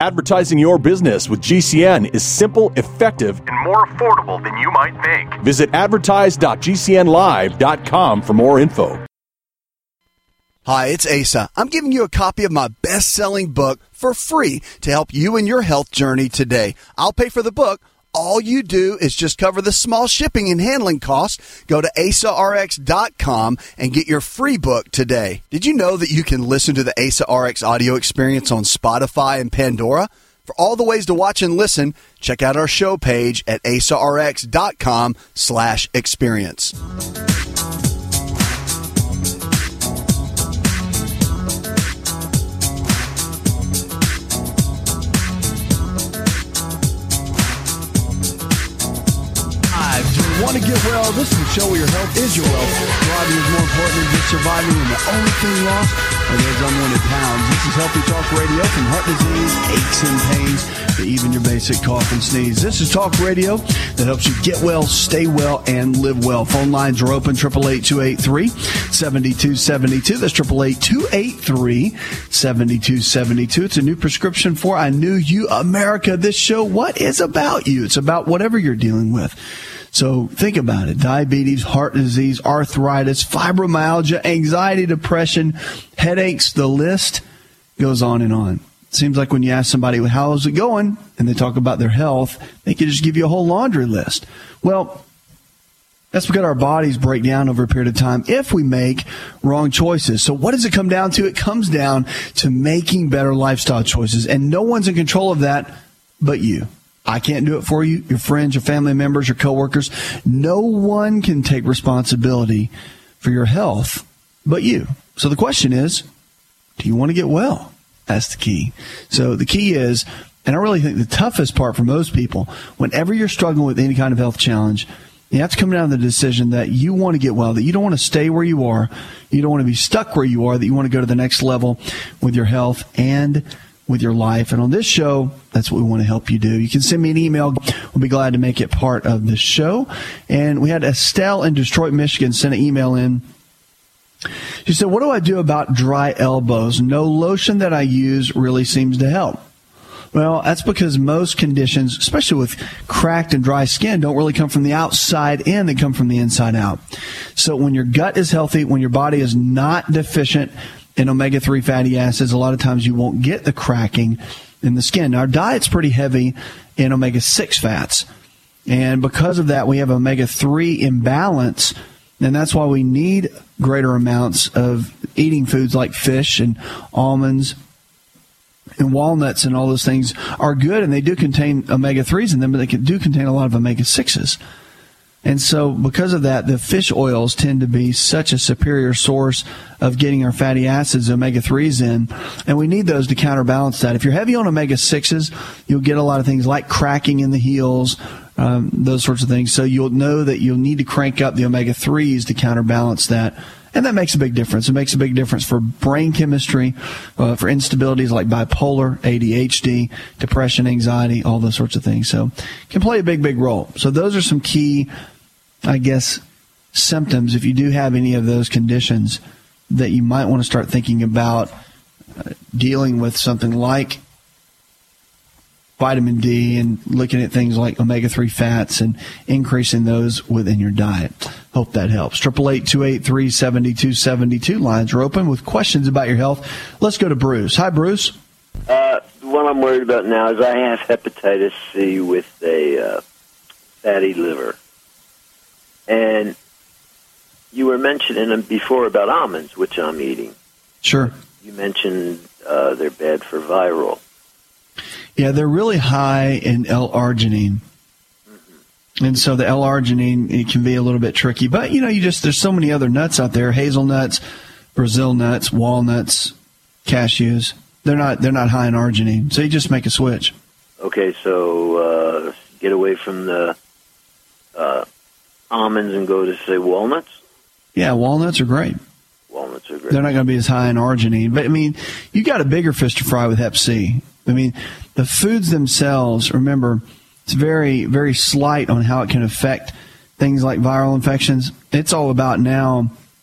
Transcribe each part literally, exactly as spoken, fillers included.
Advertising your business with G C N is simple, effective, and more affordable than you might think. Visit advertise dot g c n live dot com for more info. Hi, it's Asa. I'm giving you a copy of my best-selling book for free to help you in your health journey today. I'll pay for the book. All you do is just cover the small shipping and handling costs. Go to asa r x dot com and get your free book today. Did you know that you can listen to the Asa R X audio experience on Spotify and Pandora? For all the ways to watch and listen, check out our show page at asa r x dot com slash experience. Want to get well? This is a show where your health is your wealth. Thriving is more important than just surviving, and the only thing lost are those unwanted pounds. This is Healthy Talk Radio, from heart disease, aches and pains, to even your basic cough and sneeze. This is Talk Radio that helps you get well, stay well, and live well. Phone lines are open, eight eight eight, two eight three, seven two seven two. That's eight eight eight, two eight three, seven two seven two. It's a new prescription for I Knew You, America. This show, what is about you? It's about whatever you're dealing with. So think about it. Diabetes, heart disease, arthritis, fibromyalgia, anxiety, depression, headaches, the list goes on and on. It seems like when you ask somebody, well, how's it going? And they talk about their health, they can just give you a whole laundry list. Well, that's because our bodies break down over a period of time if we make wrong choices. So what does it come down to? It comes down to making better lifestyle choices. And no one's in control of that but you. I can't do it for you, your friends, your family members, your coworkers. No one can take responsibility for your health but you. So the question is, do you want to get well? That's the key. So the key is, and I really think the toughest part for most people, whenever you're struggling with any kind of health challenge, you have to come down to the decision that you want to get well, that you don't want to stay where you are, you don't want to be stuck where you are, that you want to go to the next level with your health and with your life. And on this show, that's what we want to help you do. You can send me an email. We'll be glad to make it part of the show. And we had Estelle in Detroit, Michigan send an email in. She said, what do I do about dry elbows? No lotion that I use really seems to help. Well, that's because most conditions, especially with cracked and dry skin, don't really come from the outside in. They come from the inside out. So when your gut is healthy, when your body is not deficient in omega three fatty acids, a lot of times you won't get the cracking in the skin. Now, our diet's pretty heavy in omega six fats. And because of that, we have omega three imbalance. And that's why we need greater amounts of eating foods like fish and almonds and walnuts, and all those things are good. And they do contain omega threes in them, but they do contain a lot of omega sixes. And so because of that, the fish oils tend to be such a superior source of getting our fatty acids, omega threes in, and we need those to counterbalance that. If you're heavy on omega sixes, you'll get a lot of things like cracking in the heels, um, those sorts of things. So you'll know that you'll need to crank up the omega threes to counterbalance that. And that makes a big difference. It makes a big difference for brain chemistry, uh, for instabilities like bipolar, A D H D, depression, anxiety, all those sorts of things. So it can play a big, big role. So those are some key, I guess, symptoms, if you do have any of those conditions, that you might want to start thinking about uh, dealing with something like vitamin D and looking at things like omega three fats and increasing those within your diet. Hope that helps. eight eight eight, two eight three, seven two seven two. Lines are open with questions about your health. Let's go to Bruce. Hi, Bruce. Uh, what I'm worried about now is I have hepatitis C with a uh, fatty liver. And you were mentioning before about almonds, which I'm eating. Sure. You mentioned uh, they're bad for viral. Yeah, they're really high in L-arginine. Mm-hmm. And so the L-arginine, it can be a little bit tricky. But, you know, you just there's so many other nuts out there, hazelnuts, Brazil nuts, walnuts, cashews. They're not they're not high in arginine. So you just make a switch. Okay, so uh, get away from the uh, almonds and go to, say, walnuts? Yeah, walnuts are great. Walnuts are great. They're not going to be as high in arginine. But, I mean, you got a bigger fish to fry with hep C. I mean, the foods themselves, remember, it's very, very slight on how it can affect things like viral infections. It's all about now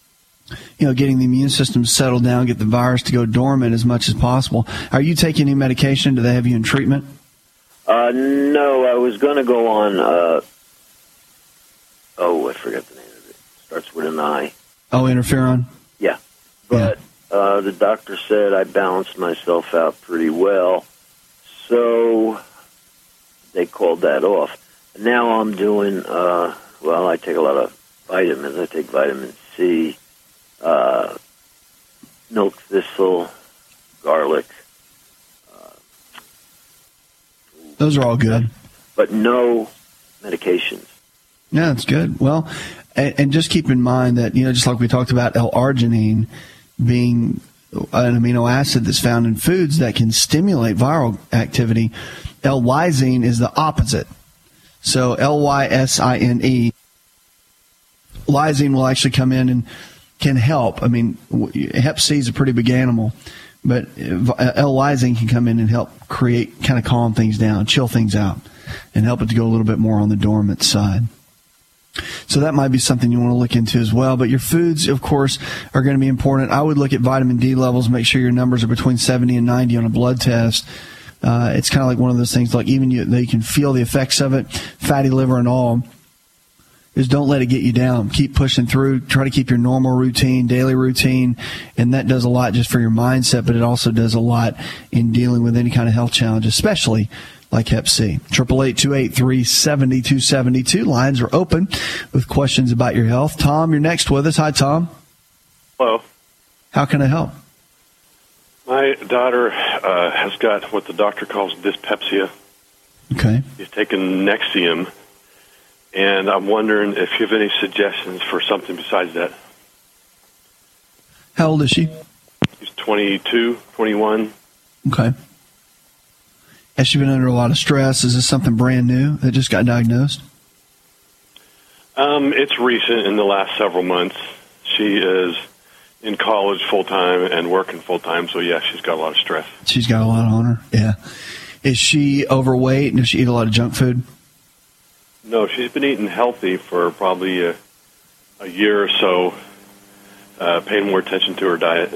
you know, getting the immune system settled down, get the virus to go dormant as much as possible. Are you taking any medication? Do they have you in treatment? Uh, no, I was going to go on, uh, oh, I forgot the name of it. Starts with an I. Oh, interferon? Yeah. But yeah. Uh, the doctor said I balanced myself out pretty well, so they called that off. Now I'm doing, uh, well, I take a lot of vitamins. I take vitamin C, uh, milk thistle, garlic. Uh, Those are all good. But no medications. Yeah, that's good. Well, and, and just keep in mind that, you know, just like we talked about L-arginine being an amino acid that's found in foods that can stimulate viral activity, L-lysine is the opposite. So L Y S I N E, lysine will actually come in and can help. I mean, hep C is a pretty big animal, but L-lysine can come in and help create, kind of calm things down, chill things out, and help it to go a little bit more on the dormant side. So that might be something you want to look into as well. But your foods, of course, are going to be important. I would look at vitamin D levels, make sure your numbers are between seventy and ninety on a blood test. Uh, it's kind of like one of those things, like even you, they can feel the effects of it, fatty liver and all. Is don't let it get you down. Keep pushing through. Try to keep your normal routine, daily routine, and that does a lot just for your mindset, but it also does a lot in dealing with any kind of health challenge, especially like hep C. eight eight eight, two eight three, seven two seven two. Lines are open with questions about your health. Tom, you're next with us. Hi, Tom. Hello. How can I help? My daughter uh, has got what the doctor calls dyspepsia. Okay. She's taken Nexium, and I'm wondering if you have any suggestions for something besides that. How old is she? She's twenty-two, twenty-one. Okay. Has she been under a lot of stress? Is this something brand new that just got diagnosed? Um, it's recent, in the last several months. She is in college full-time and working full-time, so yeah, she's got a lot of stress. She's got a lot on her, yeah. Is she overweight? Does she eat a lot of junk food? No, she's been eating healthy for probably a, a year or so, uh, paying more attention to her diet.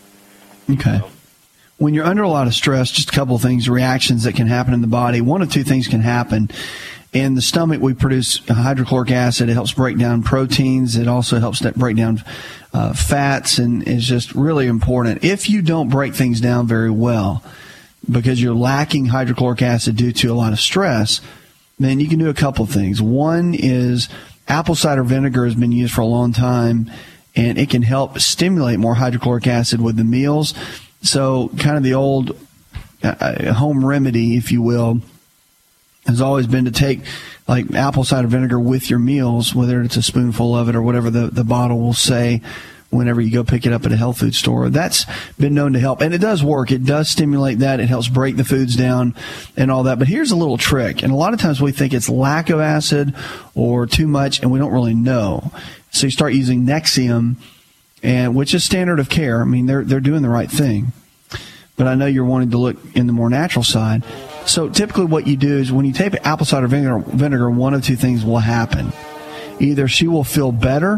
Okay. When you're under a lot of stress, just a couple of things, reactions that can happen in the body. One of two things can happen. In the stomach, we produce hydrochloric acid. It helps break down proteins. It also helps break down uh, fats, and is just really important. If you don't break things down very well because you're lacking hydrochloric acid due to a lot of stress, then you can do a couple of things. One is apple cider vinegar has been used for a long time, and it can help stimulate more hydrochloric acid with the meals. So kind of the old uh, home remedy, if you will, has always been to take like apple cider vinegar with your meals, whether it's a spoonful of it or whatever the, the bottle will say whenever you go pick it up at a health food store. That's been known to help, and it does work. It does stimulate that. It helps break the foods down and all that. But here's a little trick, and a lot of times we think it's lack of acid or too much, and we don't really know. So you start using Nexium, and which is standard of care. I mean, they're they're doing the right thing. But I know you're wanting to look in the more natural side. So typically what you do is when you take apple cider vinegar, vinegar, one of two things will happen. Either she will feel better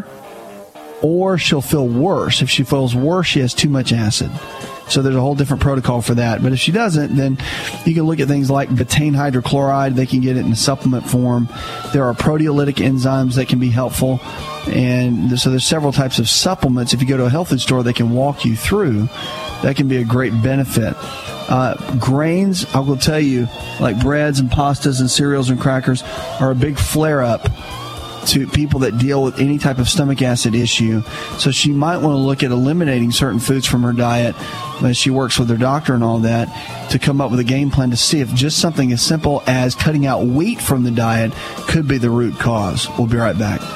or she'll feel worse. If she feels worse, she has too much acid. So there's a whole different protocol for that. But if she doesn't, then you can look at things like betaine hydrochloride. They can get it in supplement form. There are proteolytic enzymes that can be helpful. And so there's several types of supplements. If you go to a health food store, they can walk you through. That can be a great benefit. Uh, grains, I will tell you, like breads and pastas and cereals and crackers are a big flare-up to people that deal with any type of stomach acid issue. So she might want to look at eliminating certain foods from her diet as she works with her doctor and all that to come up with a game plan to see if just something as simple as cutting out wheat from the diet could be the root cause. We'll be right back.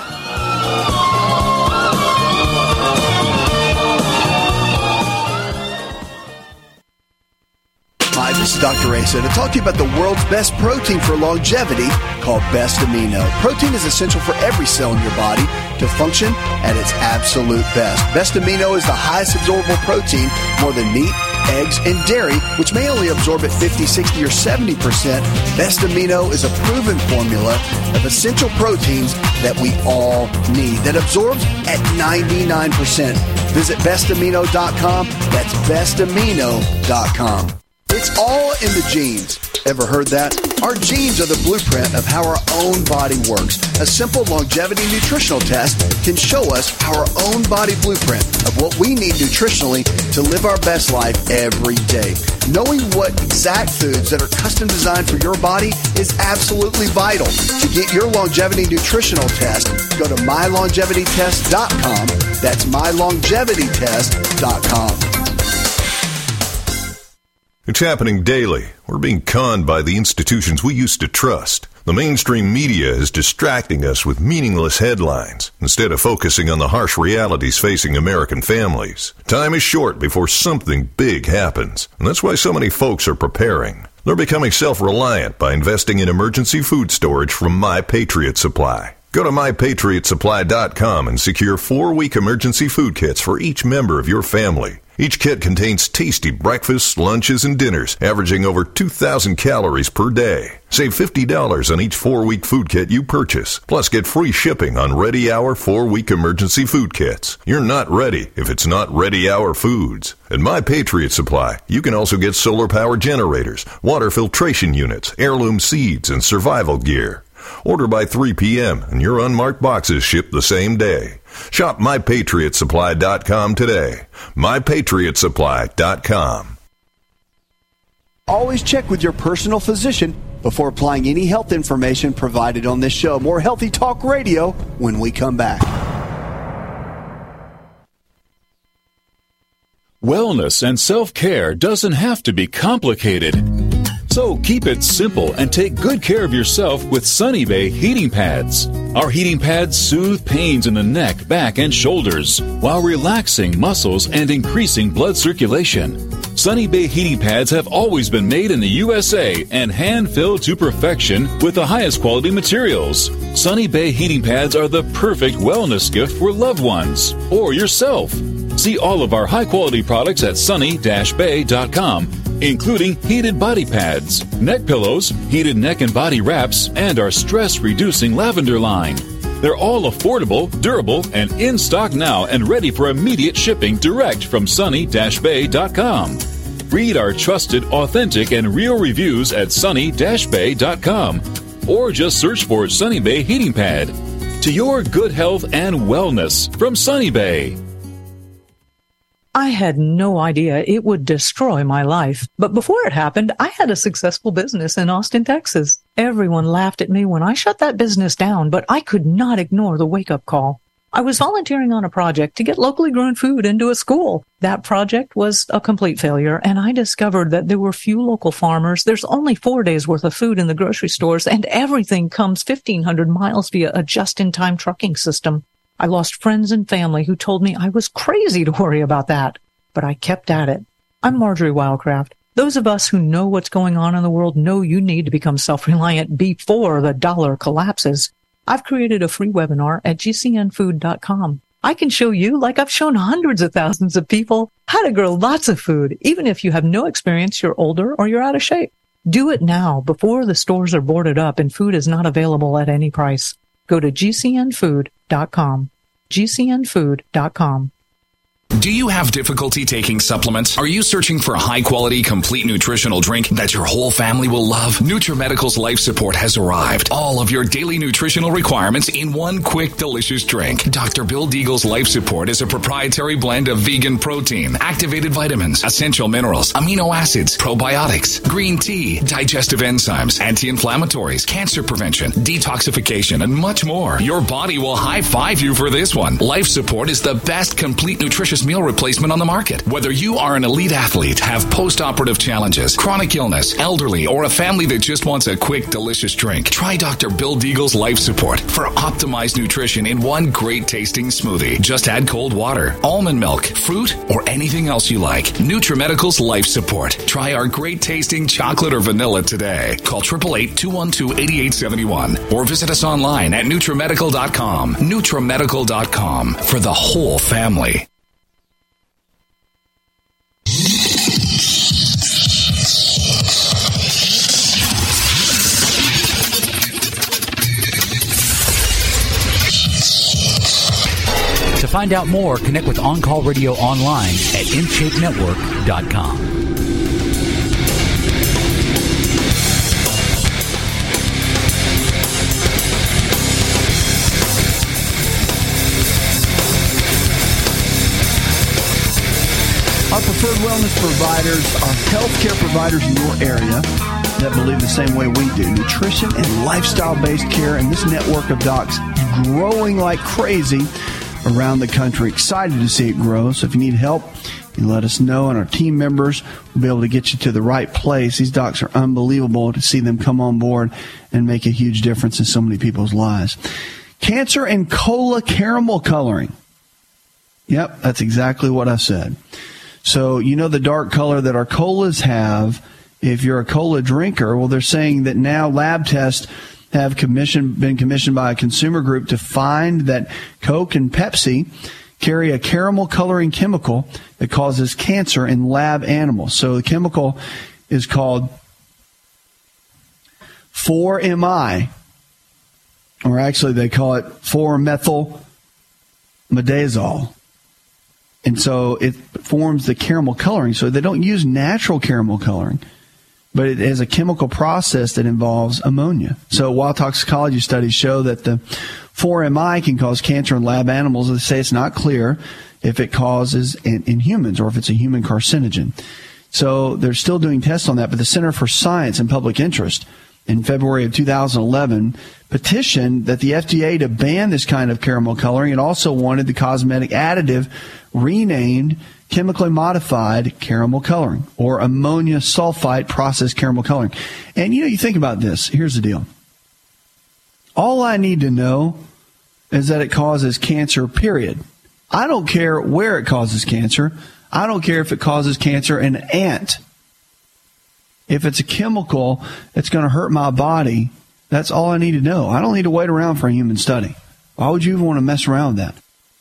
Hi, this is Doctor Asa to talk to you about the world's best protein for longevity called Best Amino. Protein is essential for every cell in your body to function at its absolute best. Best Amino is the highest absorbable protein, more than meat, eggs, and dairy, which may only absorb at fifty, sixty, or seventy percent, Best Amino is a proven formula of essential proteins that we all need that absorbs at ninety-nine percent. Visit best amino dot com. That's best amino dot com. It's all in the genes. Ever heard that? Our genes are the blueprint of how our own body works. A simple longevity nutritional test can show us our own body blueprint of what we need nutritionally to live our best life every day. Knowing what exact foods that are custom designed for your body is absolutely vital. To get your longevity nutritional test, go to my longevity test dot com. That's my longevity test dot com. It's happening daily. We're being conned by the institutions we used to trust. The mainstream media is distracting us with meaningless headlines instead of focusing on the harsh realities facing American families. Time is short before something big happens, and that's why so many folks are preparing. They're becoming self-reliant by investing in emergency food storage from My Patriot Supply. Go to my patriot supply dot com and secure four-week emergency food kits for each member of your family. Each kit contains tasty breakfasts, lunches, and dinners, averaging over two thousand calories per day. Save fifty dollars on each four-week food kit you purchase. Plus, get free shipping on Ready Hour four-week emergency food kits. You're not ready if it's not Ready Hour foods. At My Patriot Supply, you can also get solar power generators, water filtration units, heirloom seeds, and survival gear. Order by three p.m. and your unmarked boxes ship the same day. Shop my patriot supply dot com today. my patriot supply dot com. Always check with your personal physician before applying any health information provided on this show. More Healthy Talk Radio when we come back. Wellness and self-care doesn't have to be complicated. So keep it simple and take good care of yourself with Sunny Bay heating pads. Our heating pads soothe pains in the neck, back, and shoulders while relaxing muscles and increasing blood circulation. Sunny Bay heating pads have always been made in the U S A and hand-filled to perfection with the highest quality materials. Sunny Bay heating pads are the perfect wellness gift for loved ones or yourself. See all of our high-quality products at sunny dash bay dot com, including heated body pads, neck pillows, heated neck and body wraps, and our stress-reducing lavender line. They're all affordable, durable, and in stock now and ready for immediate shipping direct from sunny dash bay dot com. Read our trusted, authentic, and real reviews at sunny dash bay dot com or just search for Sunny Bay Heating Pad. To your good health and wellness from Sunny Bay. I had no idea it would destroy my life. But before it happened, I had a successful business in Austin, Texas. Everyone laughed at me when I shut that business down, but I could not ignore the wake-up call. I was volunteering on a project to get locally grown food into a school. That project was a complete failure, and I discovered that there were few local farmers. There's only four days worth of food in the grocery stores, and everything comes fifteen hundred miles via a just-in-time trucking system. I lost friends and family who told me I was crazy to worry about that, but I kept at it. I'm Marjorie Wildcraft. Those of us who know what's going on in the world know you need to become self-reliant before the dollar collapses. I've created a free webinar at g c n food dot com. I can show you, like I've shown hundreds of thousands of people, how to grow lots of food, even if you have no experience, you're older, or you're out of shape. Do it now before the stores are boarded up and food is not available at any price. Go to g c n food dot com. g c n food dot com. Do you have difficulty taking supplements? Are you searching for a high-quality, complete nutritional drink that your whole family will love? NutriMedical's Life Support has arrived. All of your daily nutritional requirements in one quick, delicious drink. Doctor Bill Deagle's Life Support is a proprietary blend of vegan protein, activated vitamins, essential minerals, amino acids, probiotics, green tea, digestive enzymes, anti-inflammatories, cancer prevention, detoxification, and much more. Your body will high-five you for this one. Life Support is the best complete nutritious meal replacement on the market. Whether you are an elite athlete, have post-operative challenges, chronic illness, elderly, or a family that just wants a quick, delicious drink, try Doctor Bill Deagle's Life Support for optimized nutrition in one great tasting smoothie. Just add cold water, almond milk, fruit, or anything else you like. NutriMedical's Life Support. Try our great tasting chocolate or vanilla today. Call eight eight eight, two one two, eight eight seven one or visit us online at NutriMedical dot com. NutriMedical dot com for the whole family. find out more, connect with On Call Radio online at in shape network dot com. Our preferred wellness providers are healthcare providers in your area that believe the same way we do. Nutrition and lifestyle-based care, and this network of docs growing like crazy around the country. Excited to see it grow. So if you need help, you let us know, and our team members will be able to get you to the right place. These docs are unbelievable to see them come on board and make a huge difference in so many people's lives. Cancer and cola caramel coloring. Yep, that's exactly what I said. So, you know the dark color that our colas have, if you're a cola drinker, well, they're saying that now lab tests have commissioned, been commissioned by a consumer group to find that Coke and Pepsi carry a caramel coloring chemical that causes cancer in lab animals. So the chemical is called four M I, or actually they call it four methyl midazole. And so it forms the caramel coloring. So they don't use natural caramel coloring, but it is a chemical process that involves ammonia. So while toxicology studies show that the four M I can cause cancer in lab animals, they say it's not clear if it causes in, in humans or if it's a human carcinogen. So they're still doing tests on that, but the Center for Science and Public Interest in February of two thousand eleven petitioned that the F D A to ban this kind of caramel coloring, and also wanted the cosmetic additive renamed chemically modified caramel coloring, or ammonia sulfite processed caramel coloring. And, you know, you think about this. Here's the deal. All I need to know is that it causes cancer, period. I don't care where it causes cancer. I don't care if it causes cancer in an ant. If it's a chemical that's going to hurt my body, that's all I need to know. I don't need to wait around for a human study. Why would you even want to mess around with that?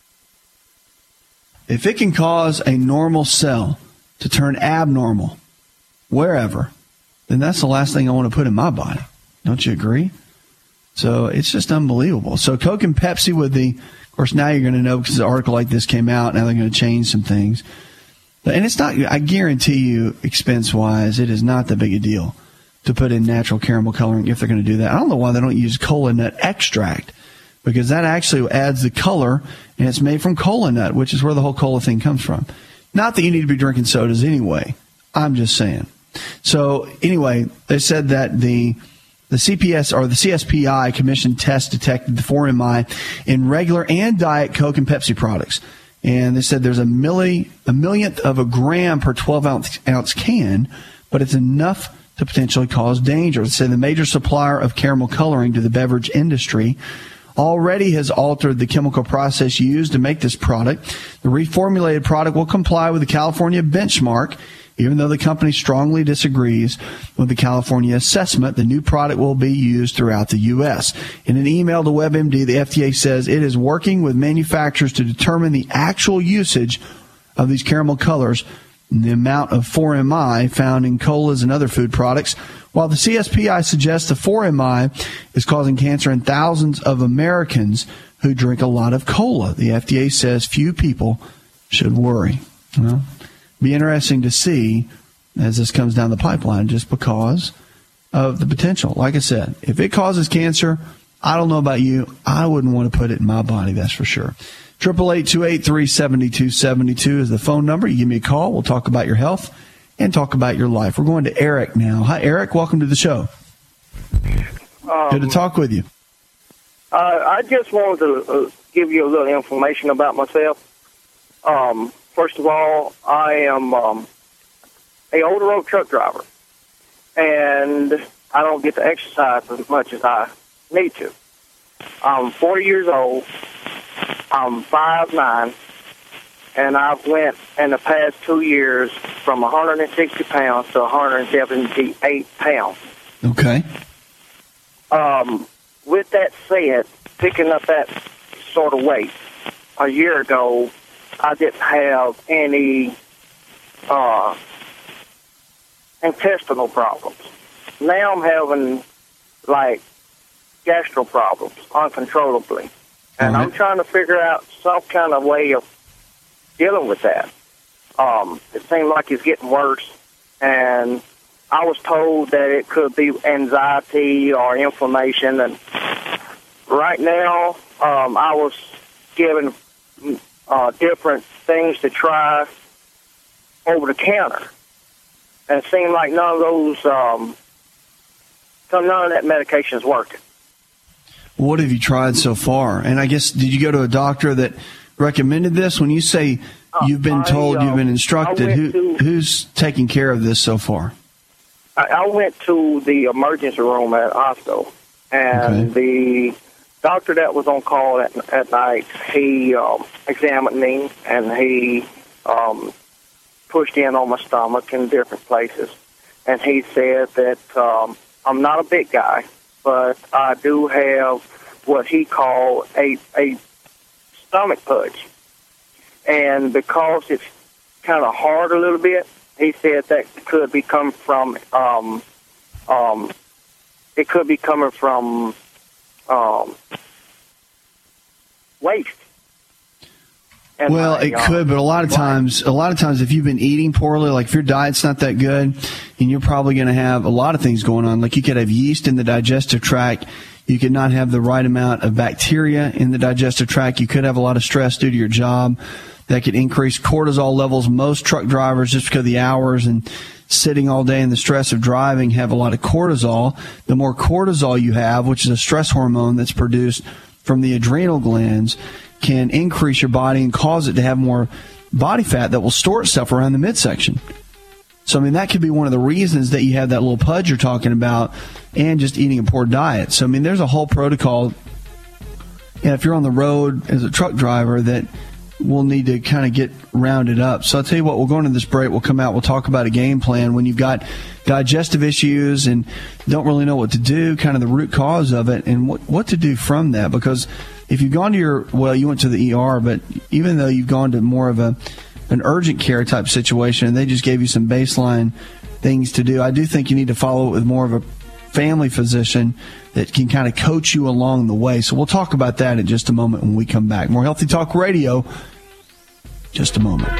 If it can cause a normal cell to turn abnormal wherever, then that's the last thing I want to put in my body. Don't you agree? So it's just unbelievable. So Coke and Pepsi with the, of course, now you're going to know because an article like this came out. Now they're going to change some things. And it's not, I guarantee you, expense-wise, it is not that big a deal to put in natural caramel coloring if they're going to do that. I don't know why they don't use cola nut extract, because that actually adds the color, and it's made from cola nut, which is where the whole cola thing comes from. Not that you need to be drinking sodas anyway. I'm just saying. So anyway, they said that the the C P S or the C S P I commission test detected the four M I in regular and diet Coke and Pepsi products. And they said there's a milli, a millionth of a gram per twelve ounce, ounce can, but it's enough to potentially cause danger. They said the major supplier of caramel coloring to the beverage industry already has altered the chemical process used to make this product. The reformulated product will comply with the California benchmark, even though the company strongly disagrees with the California assessment. The new product will be used throughout the U S. In an email to WebMD, the F D A says it is working with manufacturers to determine the actual usage of these caramel colors and the amount of four M I found in colas and other food products. While the C S P I suggests the four M I is causing cancer in thousands of Americans who drink a lot of cola, the F D A says few people should worry. Well, be interesting to see as this comes down the pipeline, just because of the potential. Like I said, if it causes cancer, I don't know about you, I wouldn't want to put it in my body, that's for sure. eight eight eight, two eight three, seven two seven two is the phone number. You give me a call. We'll talk about your health and talk about your life. We're going to Eric now. Hi, Eric. Welcome to the show. Um, Good to talk with you. Uh, I just wanted to uh, give you a little information about myself. Um, first of all, I am um, a over-the-road truck driver, and I don't get to exercise as much as I need to. I'm forty years old. I'm five nine, and I've went in the past two years from one hundred sixty pounds to one hundred seventy-eight pounds. Okay. Um, with that said, picking up that sort of weight, a year ago, I didn't have any uh, intestinal problems. Now I'm having, like, gastro problems uncontrollably. And Right. I'm trying to figure out some kind of way of dealing with that. Um, it seems like it's getting worse, and I was told that it could be anxiety or inflammation. And right now, um, I was given uh, different things to try over the counter, and it seemed like none of those, um, none of that medication is working. What have you tried so far? And I guess, did you go to a doctor that recommended this? When you say you've been told, I, uh, you've been instructed, I who, went to- who's taking care of this so far? I, I went to the emergency room at hospital, and the doctor that was on call at, at night, he um, examined me, and he um, pushed in on my stomach in different places. And he said that um, I'm not a big guy, but I do have what he called a, a stomach pudge. And because it's kind of hard a little bit, he said that could be coming from, um, um, it could be coming from um, waste. And Well, my, it uh, could, but a lot of times, a lot of times, if you've been eating poorly, like if your diet's not that good, and you're probably going to have a lot of things going on. Like you could have yeast in the digestive tract. You could not have the right amount of bacteria in the digestive tract. You could have a lot of stress due to your job. That could increase cortisol levels. Most truck drivers, just because of the hours and sitting all day and the stress of driving, have a lot of cortisol. The more cortisol you have, which is a stress hormone that's produced from the adrenal glands, can increase your body and cause it to have more body fat that will store itself around the midsection. So, I mean, that could be one of the reasons that you have that little pudge you're talking about, and just eating a poor diet. So, I mean, there's a whole protocol. And if you're on the road as a truck driver, that we'll need to kind of get rounded up. So I'll tell you what, we'll go into this break. We'll come out. We'll talk about a game plan when you've got digestive issues and don't really know what to do, kind of the root cause of it, and what, what to do from that. Because if you've gone to your, well, you went to the E R, but even though you've gone to more of a an urgent care type situation and they just gave you some baseline things to do, I do think you need to follow it with more of a family physician that can kind of coach you along the way. So we'll talk about that in just a moment when we come back. More Healthy Talk Radio, just a moment.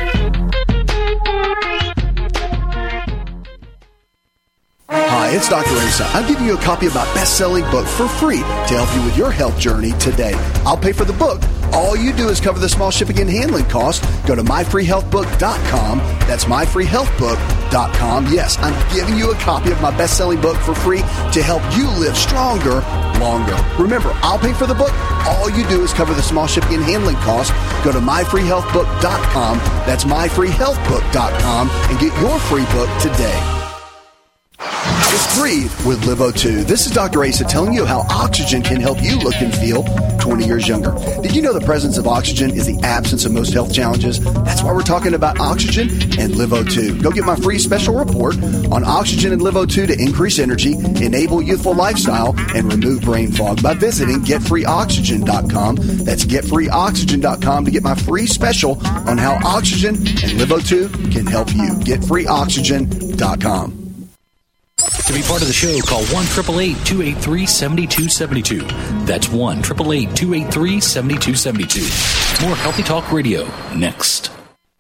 Hi, it's Doctor Asa. I'm giving you a copy of my best-selling book for free to help you with your health journey today. I'll pay for the book. All you do is cover the small shipping and handling costs. Go to my free health book dot com. That's my free health book dot com. Yes, I'm giving you a copy of my best-selling book for free to help you live stronger, longer. Remember, I'll pay for the book. All you do is cover the small shipping and handling costs. Go to my free health book dot com. That's my free health book dot com and get your free book today. Just breathe with Live O two. This is Doctor Asa telling you how oxygen can help you look and feel twenty years younger. Did you know the presence of oxygen is the absence of most health challenges? That's why we're talking about oxygen and Live O two. Go get my free special report on oxygen and Live O two to increase energy, enable youthful lifestyle, and remove brain fog by visiting get free oxygen dot com. That's get free oxygen dot com to get my free special on how oxygen and Live O two can help you. get free oxygen dot com. To be part of the show, call one eight eight eight, two eight three, seven two seven two. That's one eight eight eight, two eight three, seven two seven two. More Healthy Talk Radio next.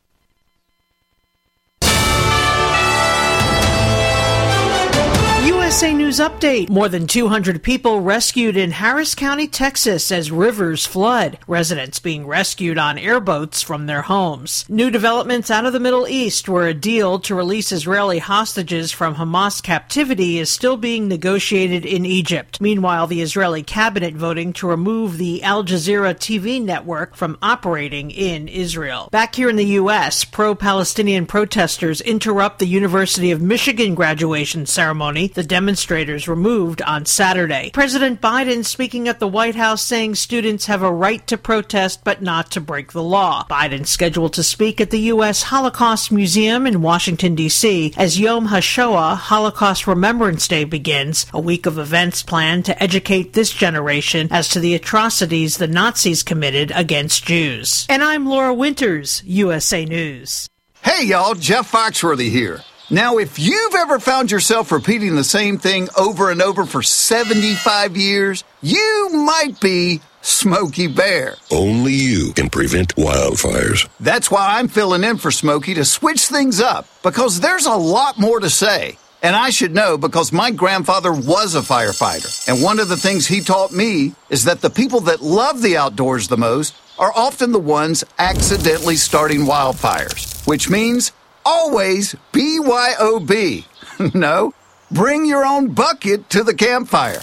U S A News Update. More than two hundred people rescued in Harris County, Texas as rivers flood. Residents being rescued on airboats from their homes. New developments out of the Middle East, where a deal to release Israeli hostages from Hamas captivity is still being negotiated in Egypt. Meanwhile, the Israeli cabinet voting to remove the Al Jazeera T V network from operating in Israel. Back here in the U S, pro-Palestinian protesters interrupt the University of Michigan graduation ceremony. The demonstrators removed on Saturday. President Biden speaking at the White House saying students have a right to protest but not to break the law. Biden scheduled to speak at the U S Holocaust Museum in Washington, D C as Yom HaShoah, Holocaust Remembrance Day, begins, a week of events planned to educate this generation as to the atrocities the Nazis committed against Jews. And I'm Laura Winters, U S A News. Hey y'all, Jeff Foxworthy here. Now, if you've ever found yourself repeating the same thing over and over for seventy-five years, you might be Smokey Bear. Only you can prevent wildfires. That's why I'm filling in for Smokey to switch things up, because there's a lot more to say. And I should know because my grandfather was a firefighter. And one of the things he taught me is that the people that love the outdoors the most are often the ones accidentally starting wildfires, which means always B Y O B. No, bring your own bucket to the campfire.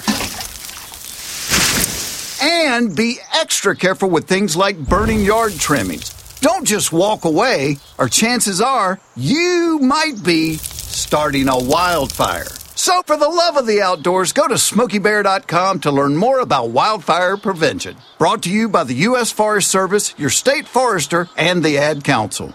And be extra careful with things like burning yard trimmings. Don't just walk away, or chances are you might be starting a wildfire. So for the love of the outdoors, go to smokey bear dot com to learn more about wildfire prevention. Brought to you by the U S Forest Service, your state forester, and the Ad Council.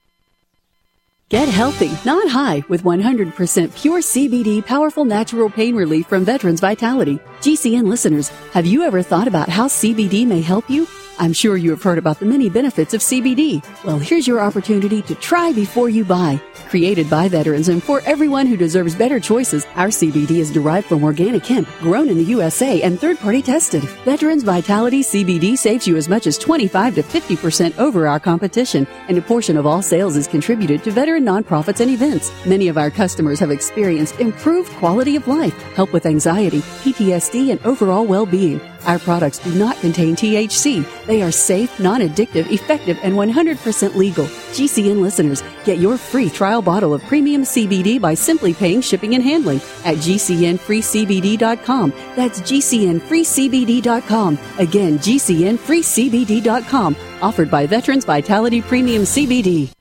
Get healthy, not high, with one hundred percent pure C B D powerful natural pain relief from Veterans Vitality. G C N listeners, have you ever thought about how C B D may help you? I'm sure you have heard about the many benefits of C B D. Well, here's your opportunity to try before you buy. Created by veterans and for everyone who deserves better choices, our C B D is derived from organic hemp, grown in the U S A and third-party tested. Veterans Vitality C B D saves you as much as twenty-five to fifty percent over our competition, and a portion of all sales is contributed to veteran nonprofits and events. Many of our customers have experienced improved quality of life, help with anxiety, P T S D, and overall well-being. Our products do not contain T H C. They are safe, non-addictive, effective, and one hundred percent legal. G C N listeners, get your free trial bottle of premium C B D by simply paying shipping and handling at G C N free C B D dot com. That's G C N free C B D dot com. Again, G C N free C B D dot com. Offered by Veterans Vitality Premium C B D.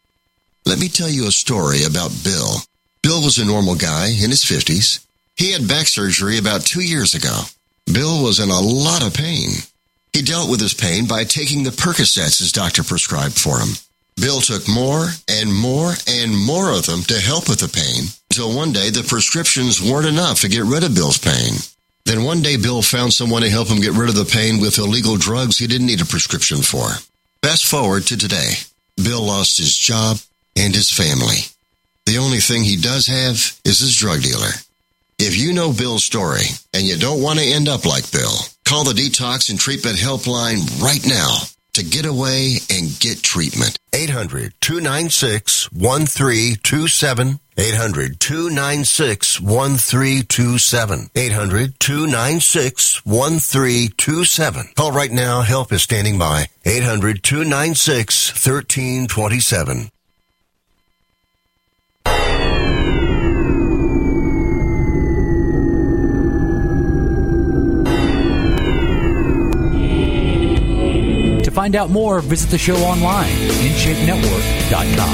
Let me tell you a story about Bill. Bill was a normal guy in his fifties. He had back surgery about two years ago. Bill was in a lot of pain. He dealt with his pain by taking the Percocets his doctor prescribed for him. Bill took more and more and more of them to help with the pain, until one day the prescriptions weren't enough to get rid of Bill's pain. Then one day Bill found someone to help him get rid of the pain with illegal drugs he didn't need a prescription for. Fast forward to today. Bill lost his job and his family. The only thing he does have is his drug dealer. If you know Bill's story and you don't want to end up like Bill, call the Detox and Treatment Helpline right now to get away and get treatment. eight hundred, two nine six, one three two seven. eight hundred, two nine six, one three two seven. eight hundred, two nine six, one three two seven. Call right now. Help is standing by. eight hundred, two nine six, one three two seven. To find out more, visit the show online, in shape network dot com.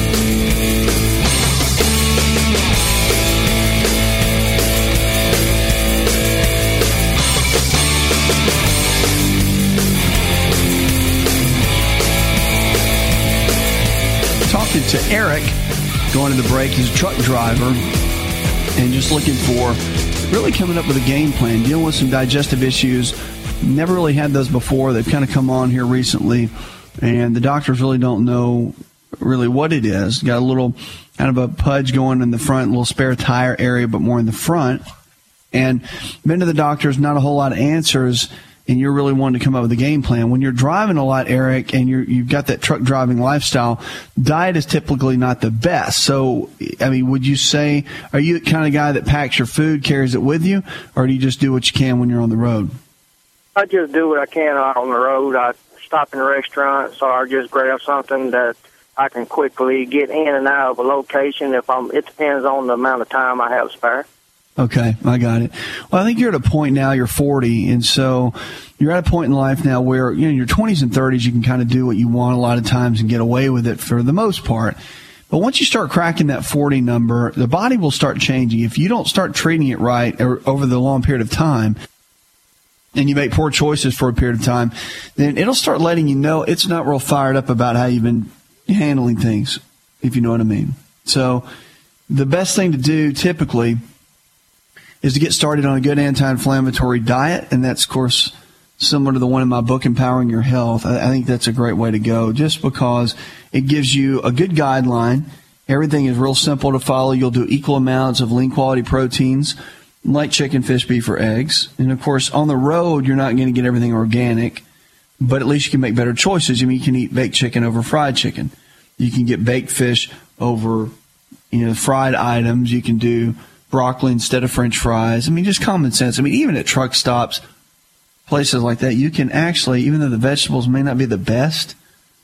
Talking to Eric, going to the break. He's a truck driver and just looking for, really coming up with a game plan, dealing with some digestive issues. Never really had those before. They've kind of come on here recently, and the doctors really don't know really what it is. Got a little kind of a pudge going in the front, a little spare tire area, but more in the front. And been to the doctors, not a whole lot of answers, and you're really wanting to come up with a game plan. When you're driving a lot, Eric, and you're, you've got that truck driving lifestyle, diet is typically not the best. So, I mean, would you say, are you the kind of guy that packs your food, carries it with you, or do you just do what you can when you're on the road? I just do what I can out on the road. I stop in restaurants, or I just grab something that I can quickly get in and out of a location. If I'm, it depends on the amount of time I have spare. Okay, I got it. Well, I think you're at a point now, you're forty, and so you're at a point in life now where, you know, in your twenties and thirties, you can kind of do what you want a lot of times and get away with it for the most part. But once you start cracking that forty number, the body will start changing. If you don't start treating it right or over the long period of time, and you make poor choices for a period of time, then it'll start letting you know it's not real fired up about how you've been handling things, if you know what I mean. So the best thing to do typically is to get started on a good anti-inflammatory diet, and that's, of course, similar to the one in my book, Empowering Your Health. I think that's a great way to go, just because it gives you a good guideline. Everything is real simple to follow. You'll do equal amounts of lean quality proteins like chicken, fish, beef, or eggs. And, of course, on the road, you're not going to get everything organic, but at least you can make better choices. I mean, you can eat baked chicken over fried chicken. You can get baked fish over, you know, fried items. You can do broccoli instead of French fries. I mean, just common sense. I mean, even at truck stops, places like that, you can actually, even though the vegetables may not be the best,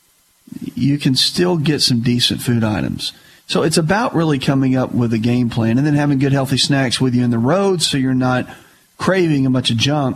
you can still get some decent food items. So it's about really coming up with a game plan and then having good, healthy snacks with you in the road so you're not craving a bunch of junk.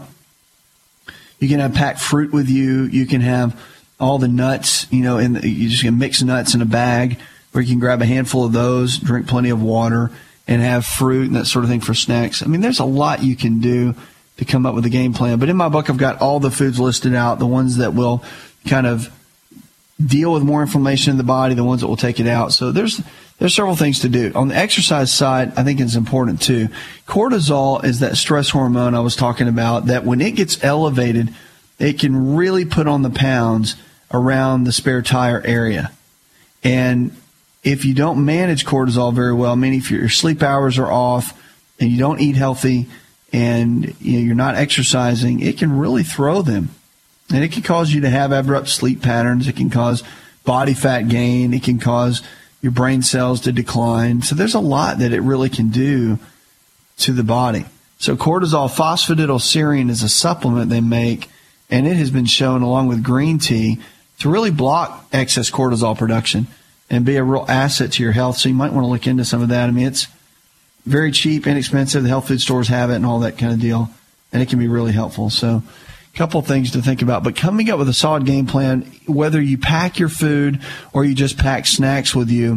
You can have packed fruit with you. You can have all the nuts, you know, and you just can mix nuts in a bag where you can grab a handful of those, drink plenty of water, and have fruit and that sort of thing for snacks. I mean, there's a lot you can do to come up with a game plan. But in my book, I've got all the foods listed out, the ones that will kind of deal with more inflammation in the body, the ones that will take it out. So there's there's several things to do. On the exercise side, I think it's important too. Cortisol is that stress hormone I was talking about that when it gets elevated, it can really put on the pounds around the spare tire area. And if you don't manage cortisol very well, meaning if your sleep hours are off and you don't eat healthy and you know, you're not exercising, it can really throw them. And it can cause you to have abrupt sleep patterns. It can cause body fat gain. It can cause your brain cells to decline. So there's a lot that it really can do to the body. So cortisol phosphatidylserine is a supplement they make, and it has been shown along with green tea to really block excess cortisol production and be a real asset to your health. So you might want to look into some of that. I mean, it's very cheap, inexpensive. The health food stores have it and all that kind of deal, and it can be really helpful. So a couple of things to think about. But coming up with a solid game plan, whether you pack your food or you just pack snacks with you,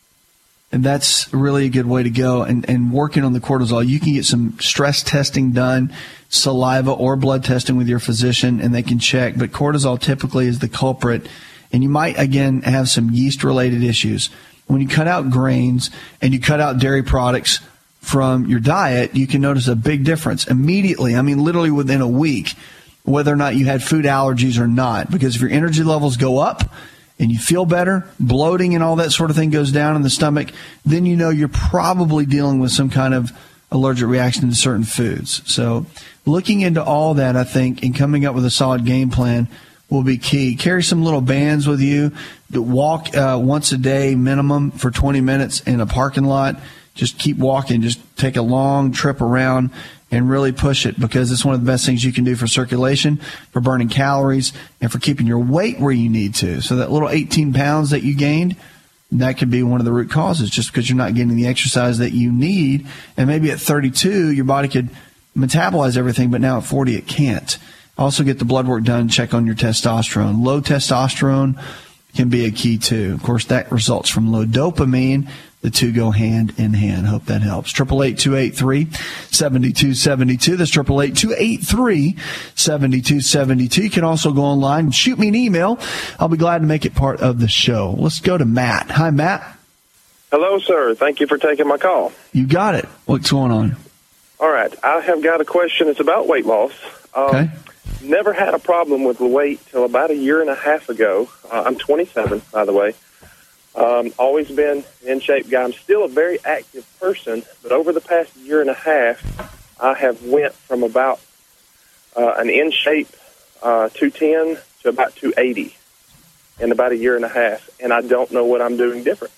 and that's really a good way to go. And, and working on the cortisol, you can get some stress testing done, saliva or blood testing with your physician, and they can check. But cortisol typically is the culprit. And you might, again, have some yeast-related issues. When you cut out grains and you cut out dairy products from your diet, you can notice a big difference immediately. I mean, literally within a week, whether or not you had food allergies or not. Because if your energy levels go up and you feel better, bloating and all that sort of thing goes down in the stomach, then you know you're probably dealing with some kind of allergic reaction to certain foods. So looking into all that, I think, and coming up with a solid game plan will be key. Carry some little bands with you. Walk uh, once a day minimum for twenty minutes in a parking lot. Just keep walking. Just take a long trip around and really push it, because it's one of the best things you can do for circulation, for burning calories, and for keeping your weight where you need to. So that little eighteen pounds that you gained, that could be one of the root causes, just because you're not getting the exercise that you need. And maybe at thirty-two, your body could metabolize everything, but now at forty, it can't. Also get the blood work done, check on your testosterone. Low testosterone can be a key too. Of course, that results from low dopamine. The two go hand in hand. Hope that helps. eight eight eight, two eight three, seven two seven two. That's eight eight eight, two eight three, seven two seven two. You can also go online and shoot me an email. I'll be glad to make it part of the show. Let's go to Matt. Hi, Matt. Hello, sir. Thank you for taking my call. You got it. What's going on? All right. I have got a question. It's about weight loss. Um, okay. Never had a problem with the weight till about a year and a half ago. Uh, I'm twenty-seven, by the way. Um, always been an in-shape guy. I'm still a very active person, but over the past year and a half, I have went from about uh, an in-shape uh, two ten to about two eighty in about a year and a half, and I don't know what I'm doing different.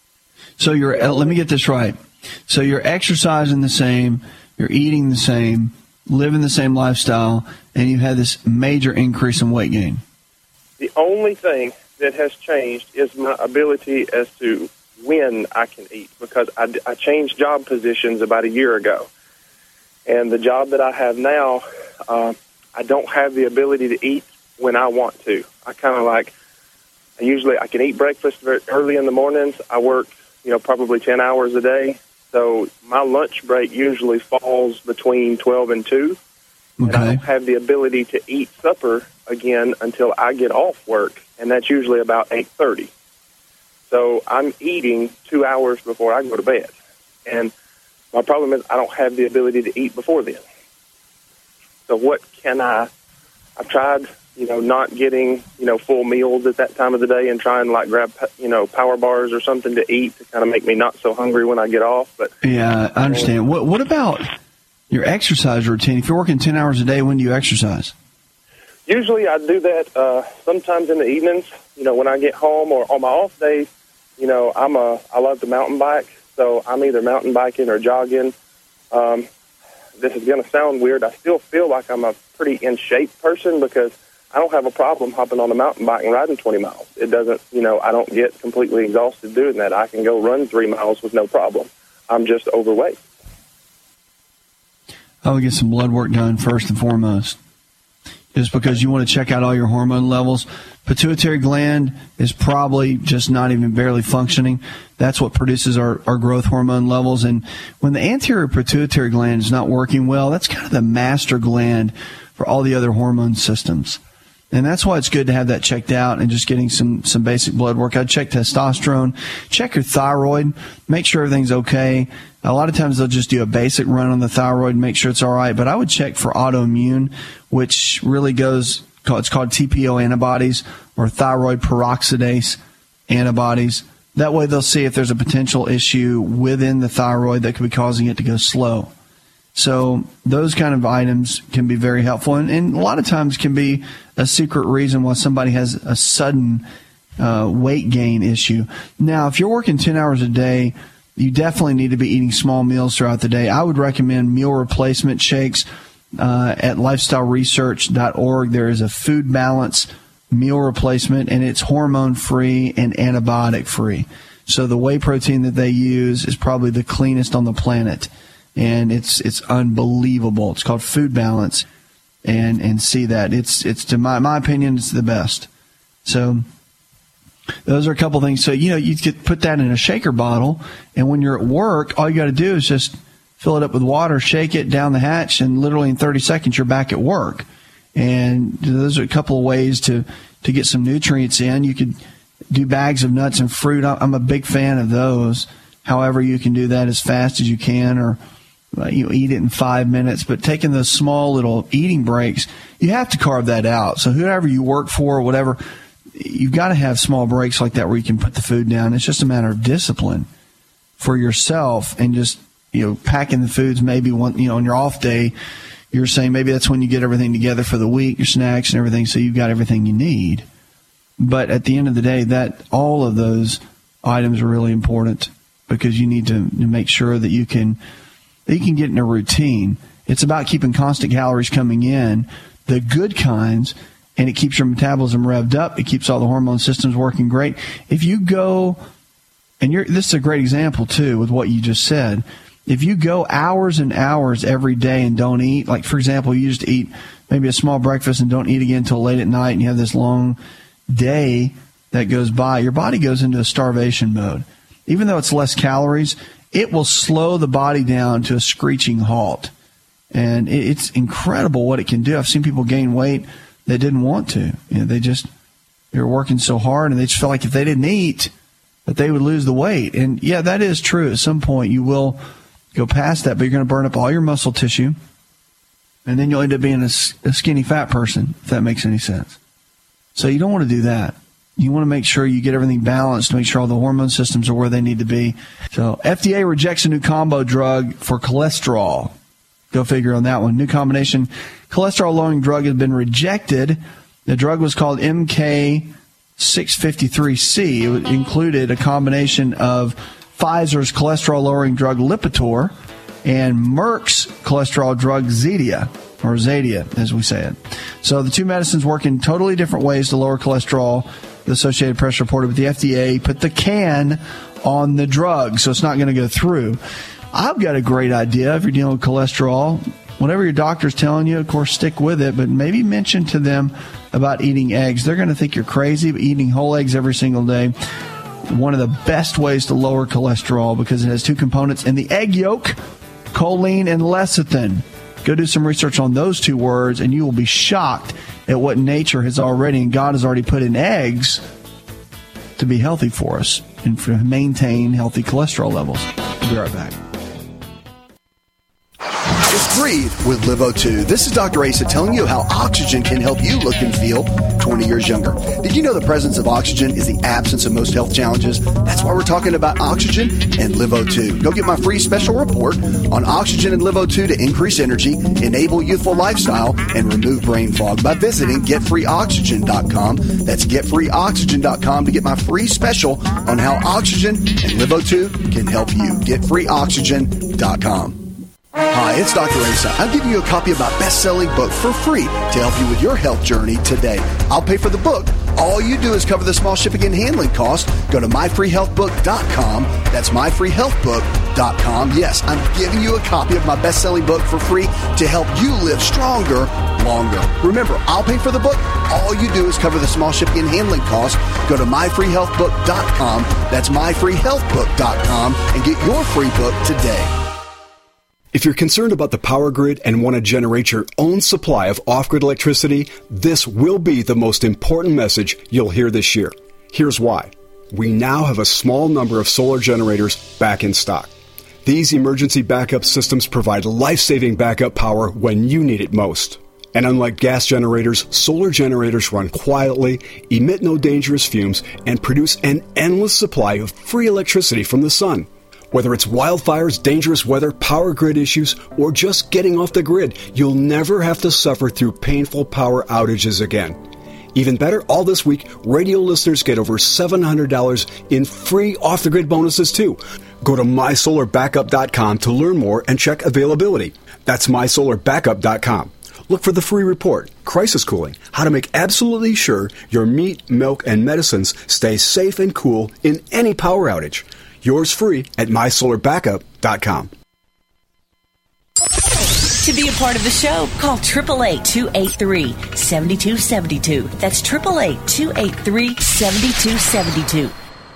So you're, uh, let me get this right. So you're exercising the same, you're eating the same, living the same lifestyle, and you've had this major increase in weight gain. The only thing that has changed is my ability as to when I can eat, because I, I changed job positions about a year ago. And the job that I have now, uh, I don't have the ability to eat when I want to. I kind of like, I usually, I can eat breakfast very early in the mornings. I work, you know, probably ten hours a day. So my lunch break usually falls between twelve and two. Okay. And I don't have the ability to eat supper again until I get off work, and that's usually about eight thirty. So I'm eating two hours before I go to bed. And my problem is I don't have the ability to eat before then. So what can I, I've tried, you know, not getting, you know, full meals at that time of the day and trying to, like, grab, you know, power bars or something to eat to kind of make me not so hungry when I get off. But yeah, I understand. What, what about your exercise routine. If you're working ten hours a day, when do you exercise? Usually I do that uh, sometimes in the evenings, you know, when I get home or on my off days. You know, I'm a, I love to mountain bike, so I'm either mountain biking or jogging. Um, this is going to sound weird. I still feel like I'm a pretty in shape person because I don't have a problem hopping on a mountain bike and riding twenty miles. It doesn't, you know, I don't get completely exhausted doing that. I can go run three miles with no problem. I'm just overweight. I would get some blood work done first and foremost, just because you want to check out all your hormone levels. Pituitary gland is probably just not even barely functioning. That's what produces our, our growth hormone levels. And when the anterior pituitary gland is not working well, that's kind of the master gland for all the other hormone systems. And that's why it's good to have that checked out and just getting some, some basic blood work. I'd check testosterone, check your thyroid, make sure everything's okay. A lot of times they'll just do a basic run on the thyroid and make sure it's all right. But I would check for autoimmune, which really goes, it's called T P O antibodies or thyroid peroxidase antibodies. That way they'll see if there's a potential issue within the thyroid that could be causing it to go slow. So those kind of items can be very helpful, and, and a lot of times can be a secret reason why somebody has a sudden uh, weight gain issue. Now, if you're working ten hours a day, you definitely need to be eating small meals throughout the day. I would recommend meal replacement shakes uh, at lifestyle research dot org. There is a food balance meal replacement, and it's hormone-free and antibiotic-free. So the whey protein that they use is probably the cleanest on the planet. And it's it's unbelievable. It's called Food Balance, and and see that it's it's to my my opinion, it's the best. So those are a couple things. So you know you could put that in a shaker bottle, and when you're at work, all you got to do is just fill it up with water, shake it down the hatch, and literally in thirty seconds you're back at work. And those are a couple of ways to to get some nutrients in. You could do bags of nuts and fruit. I'm a big fan of those. However, you can do that as fast as you can, or you know, eat it in five minutes, but taking those small little eating breaks, you have to carve that out. So whoever you work for or whatever, you've got to have small breaks like that where you can put the food down. It's just a matter of discipline for yourself, and just, you know, packing the foods maybe one, you know, on your off day, you're saying maybe that's when you get everything together for the week, your snacks and everything, so you've got everything you need. But at the end of the day, that all of those items are really important, because you need to, to make sure that you can that you can get in a routine. It's about keeping constant calories coming in, the good kinds, and it keeps your metabolism revved up. It keeps all the hormone systems working great. If you go, and you're, this is a great example too with what you just said. If you go hours and hours every day and don't eat, like for example, you just eat maybe a small breakfast and don't eat again until late at night, and you have this long day that goes by, your body goes into a starvation mode. Even though it's less calories, it will slow the body down to a screeching halt. And it's incredible what it can do. I've seen people gain weight that didn't want to. You know, they just, they were working so hard, and they just felt like if they didn't eat, that they would lose the weight. And yeah, that is true. At some point, you will go past that, but you're going to burn up all your muscle tissue, and then you'll end up being a, a skinny fat person, if that makes any sense. So you don't want to do that. You want to make sure you get everything balanced, make sure all the hormone systems are where they need to be. So F D A rejects a new combo drug for cholesterol. Go figure on that one. New combination cholesterol-lowering drug has been rejected. The drug was called M K six fifty-three C. It included a combination of Pfizer's cholesterol-lowering drug Lipitor and Merck's cholesterol drug Zetia, or Zadia, as we say it. So the two medicines work in totally different ways to lower cholesterol. The Associated Press reported, but the F D A put the can on the drug, so it's not going to go through. I've got a great idea if you're dealing with cholesterol. Whatever your doctor's telling you, of course, stick with it, but maybe mention to them about eating eggs. They're going to think you're crazy, but eating whole eggs every single day, one of the best ways to lower cholesterol, because it has two components in the egg yolk, choline and lecithin. Go do some research on those two words, and you will be shocked at what nature has already, and God has already put in eggs to be healthy for us and to maintain healthy cholesterol levels. We'll be right back. It's breathe with Live O two. This is Doctor Asa telling you how oxygen can help you look and feel twenty years younger. Did you know the presence of oxygen is the absence of most health challenges? That's why we're talking about oxygen and Live O two. Go get my free special report on oxygen and Live O two to increase energy, enable youthful lifestyle, and remove brain fog by visiting get free oxygen dot com. That's get free oxygen dot com to get my free special on how oxygen and Live O two can help you. get free oxygen dot com. Hi, it's Doctor Asa. I'm giving you a copy of my best-selling book for free to help you with your health journey today. I'll pay for the book. All you do is cover the small shipping and handling costs. Go to my free health book dot com. That's my free health book dot com. Yes, I'm giving you a copy of my best-selling book for free to help you live stronger, longer. Remember, I'll pay for the book. All you do is cover the small shipping and handling costs. Go to my free health book dot com. That's my free health book dot com and get your free book today. If you're concerned about the power grid and want to generate your own supply of off-grid electricity, this will be the most important message you'll hear this year. Here's why. We now have a small number of solar generators back in stock. These emergency backup systems provide life-saving backup power when you need it most. And unlike gas generators, solar generators run quietly, emit no dangerous fumes, and produce an endless supply of free electricity from the sun. Whether it's wildfires, dangerous weather, power grid issues, or just getting off the grid, you'll never have to suffer through painful power outages again. Even better, all this week, radio listeners get over seven hundred dollars in free off-the-grid bonuses too. Go to my solar backup dot com to learn more and check availability. That's my solar backup dot com. Look for the free report, Crisis Cooling, how to make absolutely sure your meat, milk, and medicines stay safe and cool in any power outage. Yours free at my solar backup dot com. To be a part of the show, call eight eight eight, two eight three, seven two seven two. That's eight eight eight, two eight three, seven two seven two.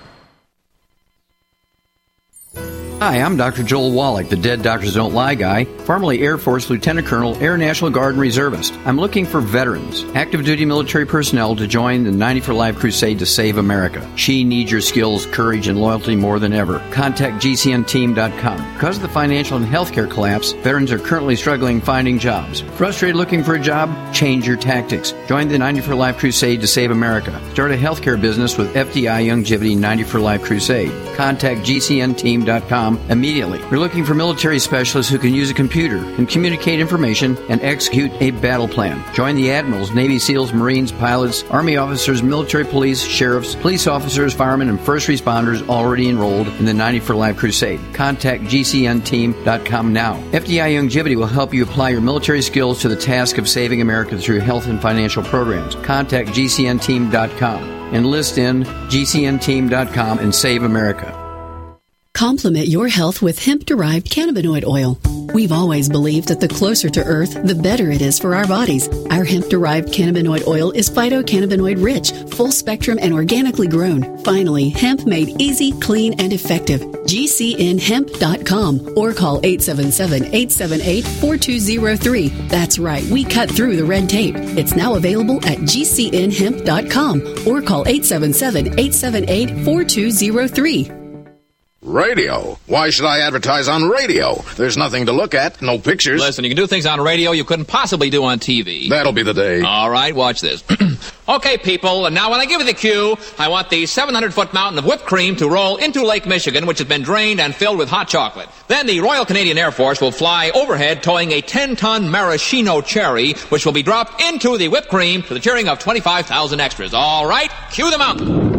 Hi, I'm Doctor Joel Wallach, the Dead Doctors Don't Lie guy, formerly Air Force Lieutenant Colonel, Air National Guard and Reservist. I'm looking for veterans, active duty military personnel to join the ninety for Life crusade to save America. She needs your skills, courage, and loyalty more than ever. Contact G C N team dot com. Because of the financial and healthcare collapse, veterans are currently struggling finding jobs. Frustrated looking for a job? Change your tactics. Join the ninety for Life crusade to save America. Start a healthcare business with F D I Youngevity ninety for Life crusade. Contact G C N team dot com immediately. We're looking for military specialists who can use a computer and communicate information and execute a battle plan. Join the admirals, Navy SEALs, Marines, pilots, Army officers, military police, sheriffs, police officers, firemen, and first responders already enrolled in the ninety for Life crusade. Contact G C N team dot com now. F D I Youngevity will help you apply your military skills to the task of saving America through health and financial programs. Contact G C N team dot com. Enlist in G C N team dot com and save America. Complement your health with hemp-derived cannabinoid oil. We've always believed that the closer to Earth, the better it is for our bodies. Our hemp-derived cannabinoid oil is phytocannabinoid rich, full spectrum, and organically grown. Finally, hemp made easy, clean, and effective. G C N hemp dot com or call eight seven seven, eight seven eight, four two zero three. That's right, we cut through the red tape. It's now available at G C N hemp dot com or call eight seven seven, eight seven eight, four two zero three. Radio? Why should I advertise on radio? There's nothing to look at, no pictures. Listen, you can do things on radio you couldn't possibly do on T V. That'll be the day. All right, watch this. Okay, people, and now when I give you the cue, I want the seven hundred foot mountain of whipped cream to roll into Lake Michigan, which has been drained and filled with hot chocolate. Then the Royal Canadian Air Force will fly overhead towing a ten ton maraschino cherry, which will be dropped into the whipped cream to the cheering of twenty-five thousand extras. All right, cue the mountain.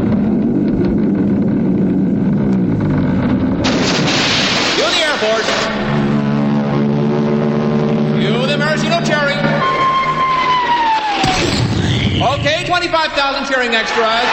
You the maraschino cherry. Okay, twenty-five thousand cheering extras.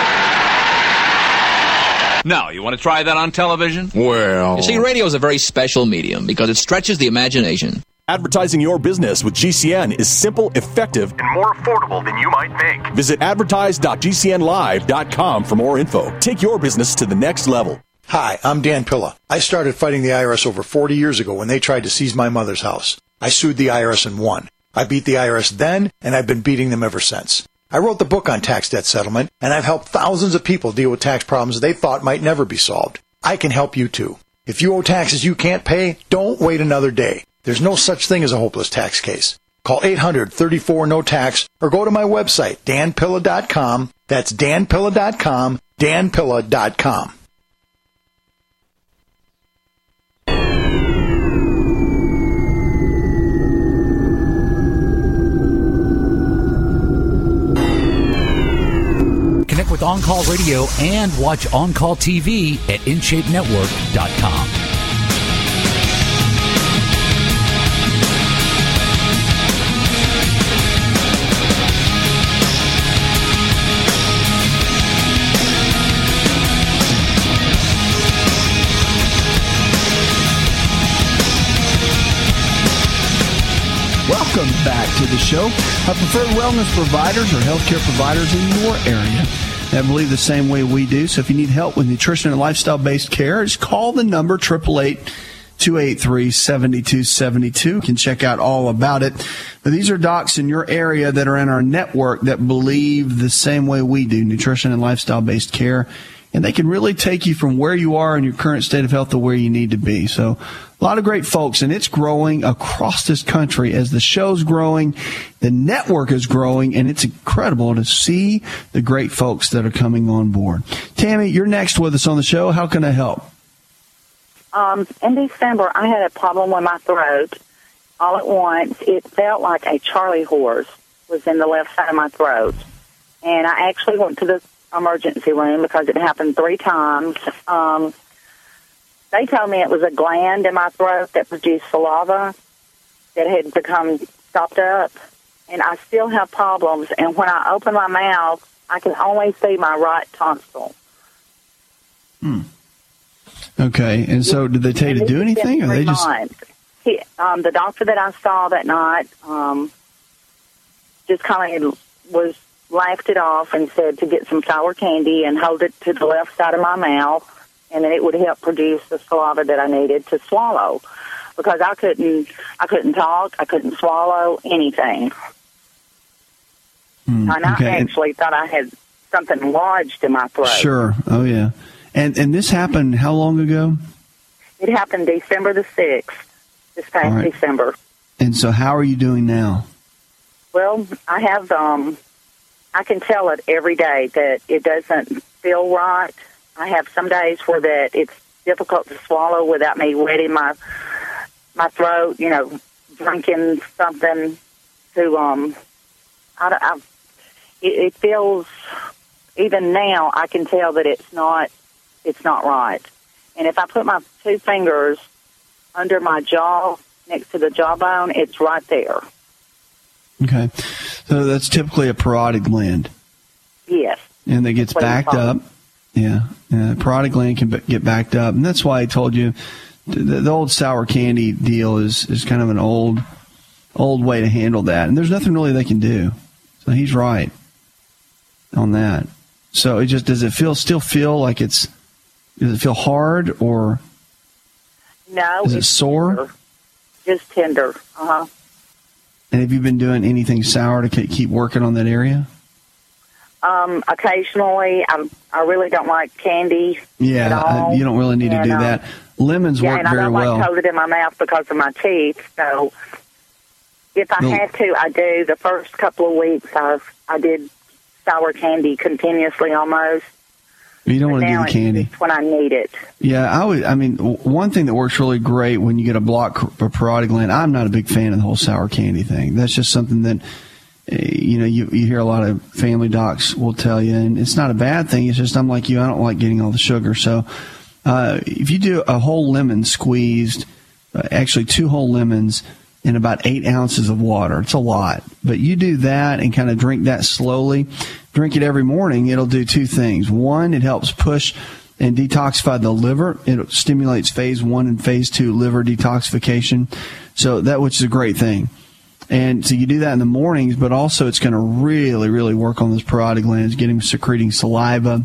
Now, you want to try that on television? Well... You see, radio is a very special medium because it stretches the imagination. Advertising your business with G C N is simple, effective, and more affordable than you might think. Visit advertise dot G C N live dot com for more info. Take your business to the next level. Hi, I'm Dan Pilla. I started fighting the I R S over forty years ago when they tried to seize my mother's house. I sued the I R S and won. I beat the I R S then, and I've been beating them ever since. I wrote the book on tax debt settlement, and I've helped thousands of people deal with tax problems they thought might never be solved. I can help you too. If you owe taxes you can't pay, don't wait another day. There's no such thing as a hopeless tax case. Call eight hundred, thirty-four, no tax or go to my website, dan pilla dot com. That's dan pilla dot com, dan pilla dot com. Connect with On Call Radio and watch On Call T V at in shape network dot com. Welcome back to the show. Our preferred wellness providers or healthcare providers in your area that believe the same way we do. So if you need help with nutrition and lifestyle-based care, just call the number eight eight eight, two eight three, seven two seven two. You can check out all about it. But these are docs in your area that are in our network that believe the same way we do, nutrition and lifestyle-based care. And they can really take you from where you are in your current state of health to where you need to be. So a lot of great folks, and it's growing across this country as the show's growing, the network is growing, and it's incredible to see the great folks that are coming on board. Tammy, you're next with us on the show. How can I help? Um, in December, I had a problem with my throat. All at once, it felt like a Charlie horse was in the left side of my throat. And I actually went to the emergency room because it happened three times. Um, they told me it was a gland in my throat that produced saliva that had become stopped up. And I still have problems. And when I open my mouth, I can only see my right tonsil. Hmm. Okay. And so did they tell you to do anything? Or they just... He, um, the doctor that I saw that night um, just kind of was laughed it off and said to get some sour candy and hold it to the left side of my mouth, and then it would help produce the saliva that I needed to swallow, because I couldn't, I couldn't talk, I couldn't swallow anything. Mm, and I okay. actually thought I had something lodged in my throat. Sure. Oh yeah. And and this happened how long ago? It happened December the sixth, this past right. December. And so, how are you doing now? Well, I have. Um, I can tell it every day that it doesn't feel right. I have some days where that it's difficult to swallow without me wetting my my throat. You know, drinking something to um. I, I it, it feels even now. I can tell that it's not. It's not right. And if I put my two fingers under my jaw, next to the jawbone, it's right there. Okay. So that's typically a parotid gland. Yes. And that gets backed up. Yeah. yeah. Parotid gland can b- get backed up. And that's why I told you the, the old sour candy deal is, is kind of an old, old way to handle that. And there's nothing really they can do. So he's right on that. So it just, does it feel, still feel like it's, does it feel hard or no? Is it sore? Tender. Just tender. Uh-huh. And have you been doing anything sour to keep working on that area? Um, occasionally. I I really don't like candy. Yeah, at all. I, you don't really need and, to do uh, that. Lemons yeah, work and I very don't well. like coated in my mouth because of my teeth. So if I No. had to, I do. The first couple of weeks, I I did sour candy continuously almost. You don't want to do Now the candy. it's when I need it. Yeah, I would. I mean, w- one thing that works really great when you get a blocked a parotid gland. I'm not a big fan of the whole sour candy thing. That's just something that uh, you know you you hear a lot of family docs will tell you, and it's not a bad thing. It's just I'm like you. I don't like getting all the sugar. So uh, if you do a whole lemon squeezed, uh, actually two whole lemons in about eight ounces of water, it's a lot. But you do that and kind of drink that slowly. Drink it every morning. It'll do two things. One, it helps push and detoxify the liver. It stimulates phase one and phase two liver detoxification. So that, which is a great thing. And so you do that in the mornings, but also it's going to really, really work on those parotid glands, get him secreting saliva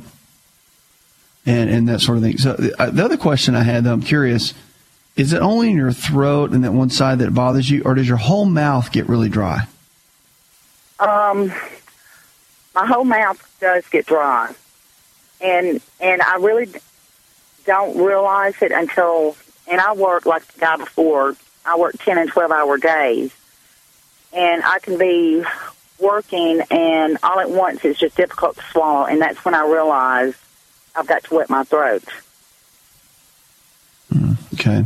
and, and that sort of thing. So uh, the other question I had, though, I'm curious, is it only in your throat and that one side that bothers you, or does your whole mouth get really dry? Um, my whole mouth does get dry, and and I really don't realize it until. And I work like the guy before. I work ten and twelve hour days, and I can be working, and all at once it's just difficult to swallow, and that's when I realize I've got to wet my throat. Okay.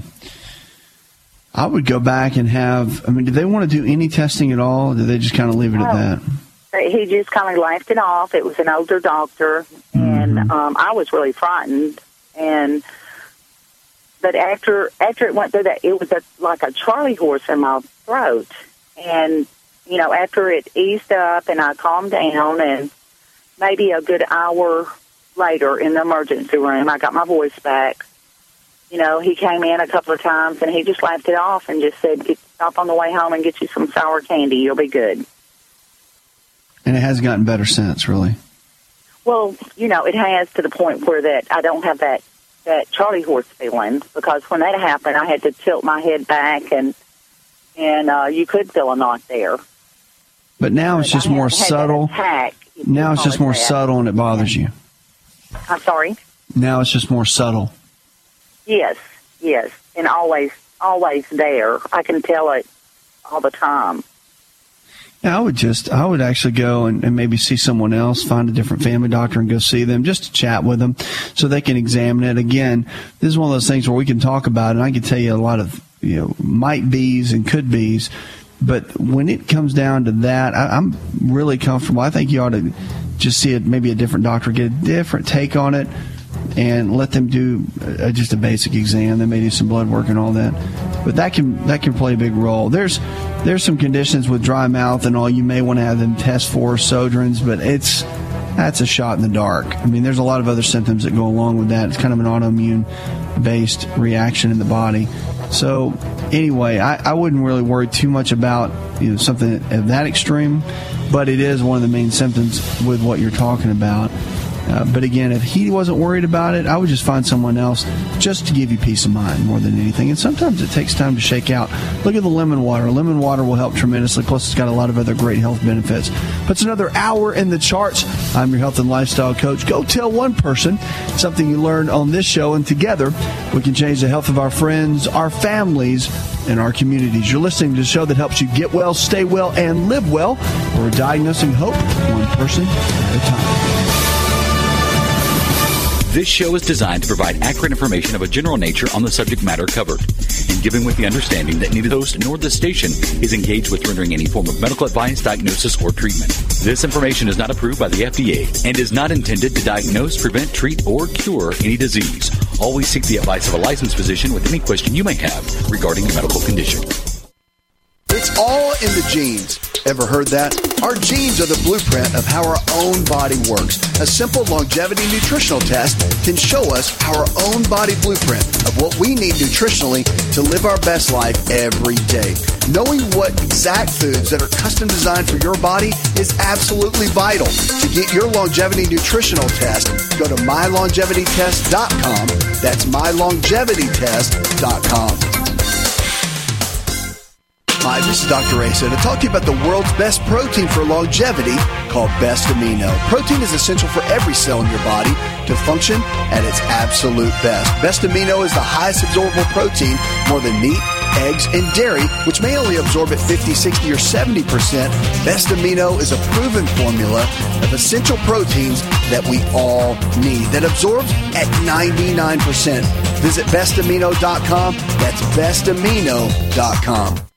I would go back and have, I mean, did they want to do any testing at all, or did they just kind of leave it at that? He just kind of laughed it off. It was an older doctor, and Mm-hmm. um, I was really frightened. And but after after it went through that, it was a, like a Charlie horse in my throat. And you know, after it eased up and I calmed down, and maybe a good hour later in the emergency room, I got my voice back. You know, he came in a couple of times, and he just laughed it off and just said, get, stop on the way home and get you some sour candy. You'll be good. And it has gotten better since, really. Well, you know, it has, to the point where that I don't have that, that Charlie horse feeling, because when that happened, I had to tilt my head back, and and uh, you could feel a knot there. But now it's just more subtle. Attack, Now it's just more that. subtle, and it bothers you. I'm sorry? Now it's just more subtle. Yes, yes, and always, always there. I can tell it all the time. Yeah, I would just, I would actually go and, and maybe see someone else, find a different family doctor and go see them, just to chat with them so they can examine it. Again, this is one of those things where we can talk about it, and I can tell you a lot of, you know, might be's and could be's, but when it comes down to that, I, I'm really comfortable. I think you ought to just see it, maybe a different doctor, get a different take on it, and let them do uh, just a basic exam. They may do some blood work and all that, but that can that can play a big role. There's there's some conditions with dry mouth and all you may want to have them test for, Sjögren's, but it's that's a shot in the dark. I mean, there's a lot of other symptoms that go along with that. It's kind of an autoimmune based reaction in the body. So anyway, I, I wouldn't really worry too much about, you know, something of that extreme, but it is one of the main symptoms with what you're talking about. Uh, but again, if he wasn't worried about it, I would just find someone else just to give you peace of mind more than anything. And sometimes it takes time to shake out. Look at the lemon water. Lemon water will help tremendously. Plus, it's got a lot of other great health benefits. But it's another hour in the charts. I'm your health and lifestyle coach. Go tell one person something you learned on this show, and together we can change the health of our friends, our families, and our communities. You're listening to the show that helps you get well, stay well, and live well. We're diagnosing hope one person at a time. This show is designed to provide accurate information of a general nature on the subject matter covered, and given with the understanding that neither the host nor the station is engaged with rendering any form of medical advice, diagnosis, or treatment. This information is not approved by the F D A and is not intended to diagnose, prevent, treat, or cure any disease. Always seek the advice of a licensed physician with any question you may have regarding your medical condition. It's all in the genes. Ever heard that? Our genes are the blueprint of how our own body works. A simple longevity nutritional test can show us our own body blueprint of what we need nutritionally to live our best life every day. Knowing what exact foods that are custom designed for your body is absolutely vital. To get your longevity nutritional test, go to my longevity test dot com. That's my longevity test dot com. Hi, this is Doctor Asa to talk to you about the world's best protein for longevity called Best Amino. Protein is essential for every cell in your body to function at its absolute best. Best Amino is the highest absorbable protein, more than meat, eggs, and dairy, which may only absorb at fifty, sixty, or seventy percent. Best Amino is a proven formula of essential proteins that we all need that absorbs at ninety-nine percent. Visit best amino dot com. That's best amino dot com.